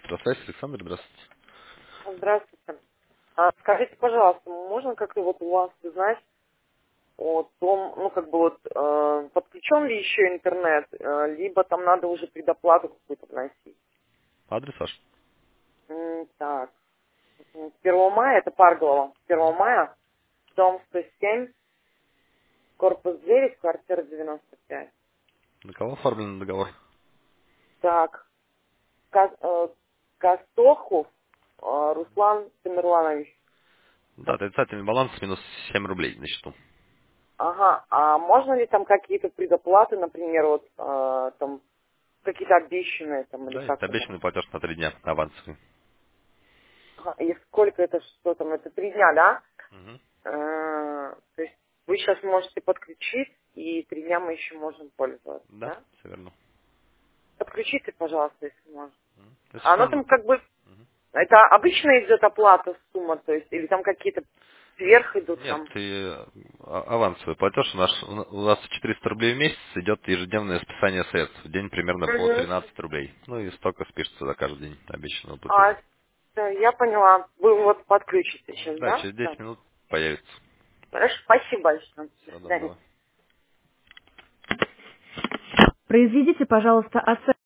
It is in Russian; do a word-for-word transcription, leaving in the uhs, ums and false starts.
Электросвязь, Александр, здравствуйте. Здравствуйте. А, скажите, пожалуйста, можно как-то вот у вас узнать о том, ну как бы вот э, подключен ли еще интернет, э, либо там надо уже предоплату какую-то вносить? Адрес ваш? М, так, м, первого мая, это Парголова, первого мая, дом сто семь, корпус девять, квартира девяносто пять. На кого оформлен договор? Так, Ка- э, Костохов э, Руслан Тамерланович. Да, отрицательный баланс минус семь рублей на счету. Ага, а можно ли там какие-то предоплаты, например, вот э, там какие-то обещанные там или Да, это как-то обещанный там? платеж на три дня авансовый. Ага, и сколько это, что там, это три дня, да? Мгм. Э, то есть вы сейчас можете подключить, и три дня мы еще можем пользоваться, Да, да? все верно. Подключите, пожалуйста, если можно. Мгм. То есть А оно сумма... там как бы, Мгм. это обычно идет оплата сумма, то есть, или там какие-то сверх идут Нет, там? и а- авансовый платеж у нас, у нас четыреста рублей в месяц идет ежедневное списание средств. В день примерно по Угу. тринадцать рублей. Ну и столько спишется за каждый день обещанного А, платежа. да, я поняла. Вы вот подключите сейчас, Да, да? через Да. десять минут появится. Хорошо, спасибо большое. До Всего свидания. доброго. Произведите, пожалуйста, оценку.